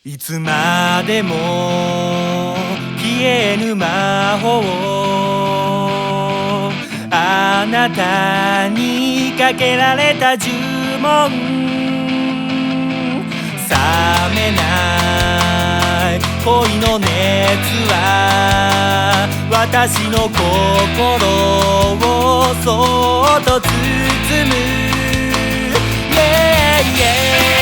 いつまでも消えぬ魔法、あなたにかけられた呪文、冷めない恋の熱は私の心をそっと包む、yeah, yeah.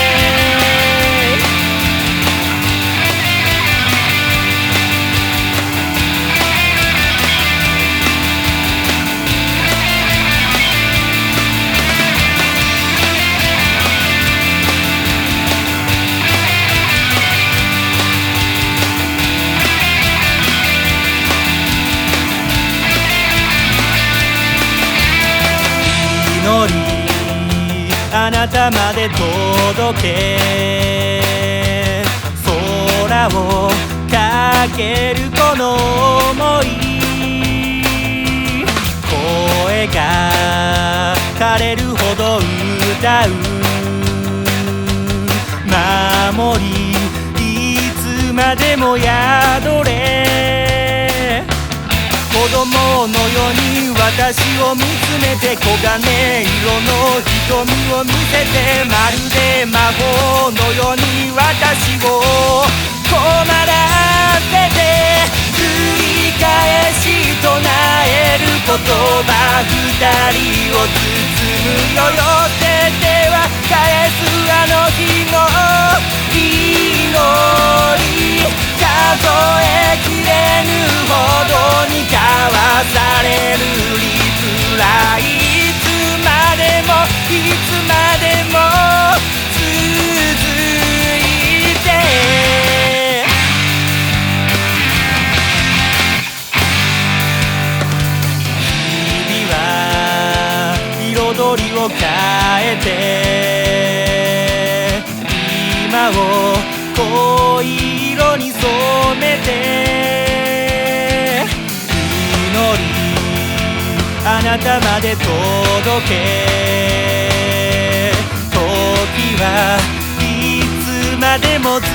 あなたまで届け、空をかけるこの想い、声が枯れるほど歌う、守りいつまでも宿れ、子供のように私を見つめて、黄金色の瞳を見せて、まるで魔法のように私を困らせて、繰り返し唱える言葉、二人を包むよ、寄せては返すあの日の祈り、数えきれぬほどに交わされるリプライ、いつまでもいつまでも続いて、日々は彩りを変えて、今を恋色に染めて、祈りあなたまで届け、時はいつまでも続く、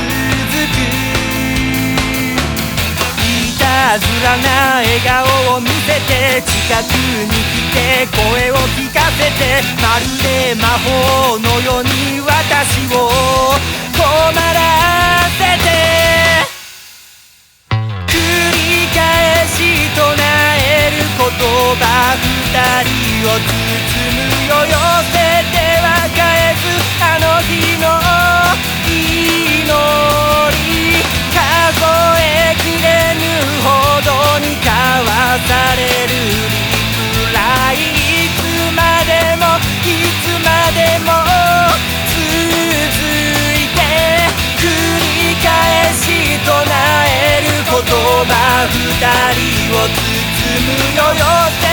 いたずらな笑顔を見せて、近くに来て声を聞かせて、まるで魔法のように私を困らせて、繰り返し唱える言葉、二人を包むよ、寄せては返すあの日の祈り、数えきれぬほどに交わされるリプライ、いつまでもいつまでも続いて、繰り返し唱える言葉、二人を包むよ、寄せ